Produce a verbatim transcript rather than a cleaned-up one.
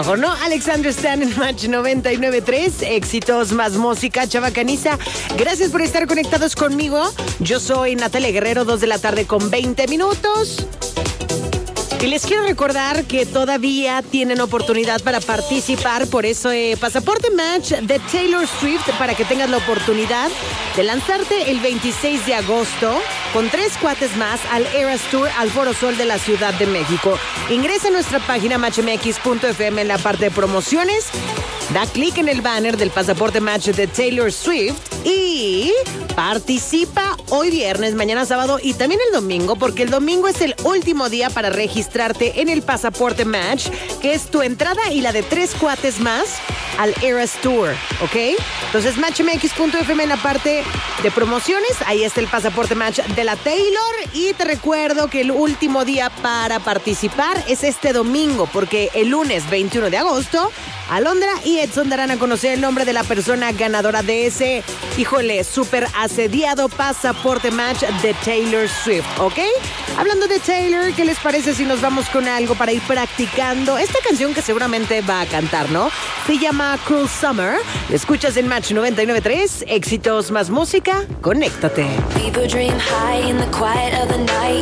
¿O no? Alexander Stan en Match noventa y nueve punto tres. Éxitos más música, chavacaniza. Gracias por estar conectados conmigo. Yo soy Natalia Guerrero, dos de la tarde con veinte minutos. Y les quiero recordar que todavía tienen oportunidad para participar por eso eh, Pasaporte Match de Taylor Swift, para que tengas la oportunidad de lanzarte el veintiséis de agosto con tres cuates más al Eras Tour al Foro Sol de la Ciudad de México. Ingresa a nuestra página match m x punto f m en la parte de promociones. Da clic en el banner del Pasaporte Match de Taylor Swift y participa hoy viernes, mañana sábado y también el domingo, porque el domingo es el último día para registrarte en el Pasaporte Match, que es tu entrada y la de tres cuates más al Eras Tour, ¿ok? Entonces, match m x punto f m en la parte de promociones, ahí está el Pasaporte Match de la Taylor. Y te recuerdo que el último día para participar es este domingo, porque el lunes veintiuno de agosto, Alondra y Edson darán a conocer el nombre de la persona ganadora de ese, híjole, súper asediado Pasaporte Match de Taylor Swift, ¿ok? Hablando de Taylor, ¿qué les parece si nos vamos con algo para ir practicando esta canción que seguramente va a cantar, ¿no? Se llama Cruel Summer. Lo escuchas en Match noventa y nueve punto tres. Éxitos más música. Conéctate.